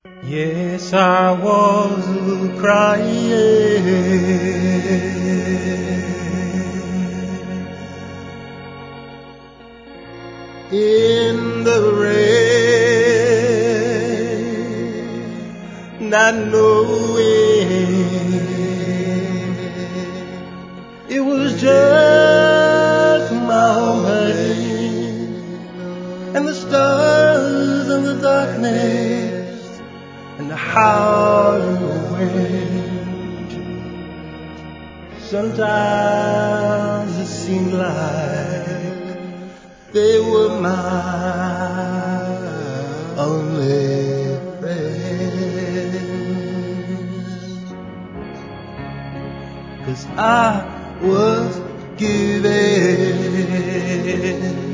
Yes, I was crying in the rain, not knowing it was just my own pain, and the stars and the darkness and the howling wind. Sometimes it seemed like they were my only friends, 'cause I was giving